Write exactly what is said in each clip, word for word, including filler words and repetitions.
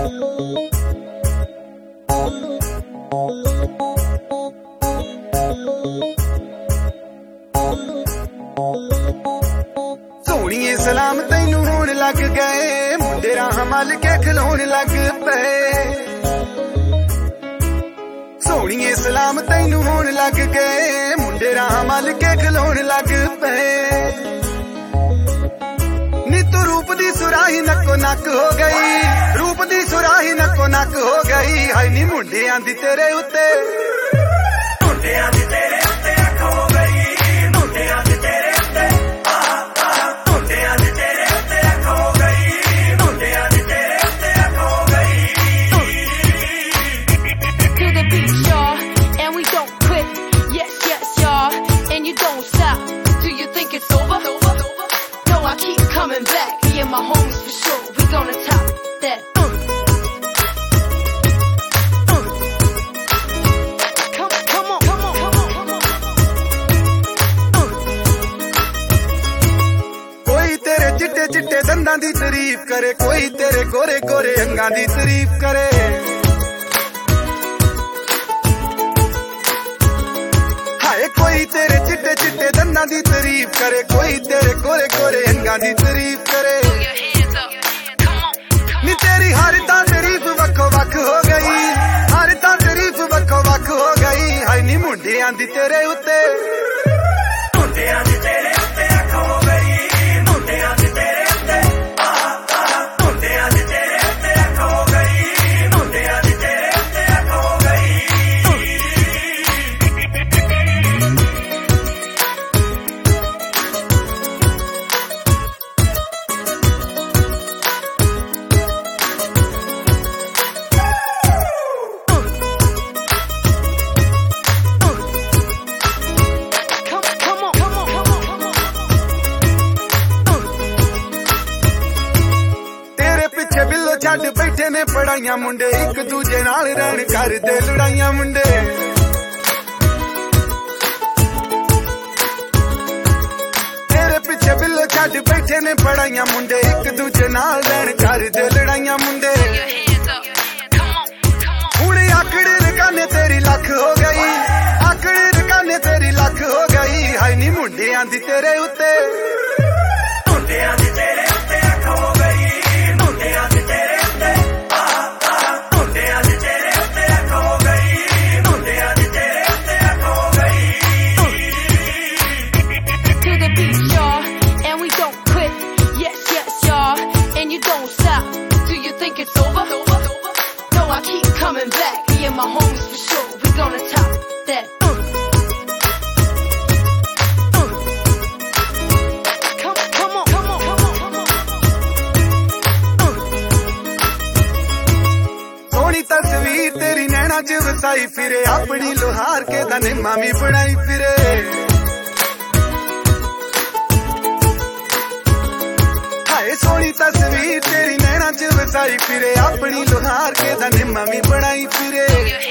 सोहणीए सलाम तैनू होण लग गए मुंडे राह मल के खलोण लग पे सोहणीए सलाम तैनू होण लग गए मुंडे राह मल के खलोण लग पे नी तू रूप दी सुराही नक्को नक हो गई रूप दी सुराही नक्को नक हो गई हाय नी मुंडियां दी तेरे उत्ते मुंडियां दी तेरे उत्ते अख हो गई मुंडियां दी तेरे उत्ते मुंडियां दी तेरे उत्ते अख हो गई मुंडियां दी तेरे उत्ते अख हो गई To the beat, y'all, and we don't quit. Yes, yes, y'all, and you don't stop. Do you think it's over? No, I keep coming back. Me and my homies for sure. We gonna top that. Uh. Uh. Come, come on, come on, come on, come on. Uh. कोई तेरे चिट्टे चिट्टे दंदां दी तारीफ करे कोई तेरे गोरे गोरे अंगां दी तारीफ करे कोई तेरे चिट्टे चिट्टे दंदां दी तारीफ करे कोई तेरे गोरे गोरे अंगां दी तारीफ करे नी तेरी हर तां तारीफ वक्खो वक्ख हो गई हर तां तारीफ वक्खो वक्ख हो गई हाय नी मुंडियां दी तेरे उत्ते मुंडियां दी तेरे उत्ते अख हो गई मुंडियां दी तेरे उत्ते मुंडियां दी तेरे उत्ते अख हो गई मुंडियां दी तेरे उत्ते अख हो गई बिल्लो छड्ड बैठे ने पढ़ाइयां मुंडे एक दूजे नाल रहन करदे लड़ाइयां मुंडे तेरे पिछे बिल्लो छड्ड बैठे ने पढ़ाइयां मुंडे एक दूजे नाल रहन करदे लड़ाइयां मुंडे हुण आकड़े रकाने तेरी लख हो गई आकड़े रकाने तेरी लख हो गई हाय नी मुंडियां दी तेरे उत्ते मुंडियां दी तेरे उत्ते अख हो गई मुंडियां दी तेरे उत्ते मुंडियां दी तेरे उत्ते अख हो गई मुंडियां दी तेरे उत्ते अख हो गई To the beat, y'all, and we don't quit. Yes, yes, y'all, and you don't stop. Do you think it's over? No, I keep coming back. Me and my homies for sure. We gonna top that. Uh. Uh. Come, come on, come on, come on, come on. Uh. सोहनी तस्वीर तेरी नैना च वसाई फिरे अपनी लोहार के दने मामी बनाई फिरे हाय सोहनी तस्वीर तेरी नैना च वसाई फिरे अपनी लोहार के दने मामी बनाई फिरे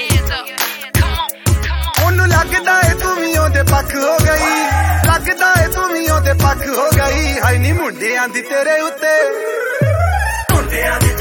ओनू लगदा है तू भी ओदे पक्ष हो गई लगदा है तू भी ओदे पक्ष हो गई हाय नी मुंडियां दी तेरे उत्ते मुंडियां दी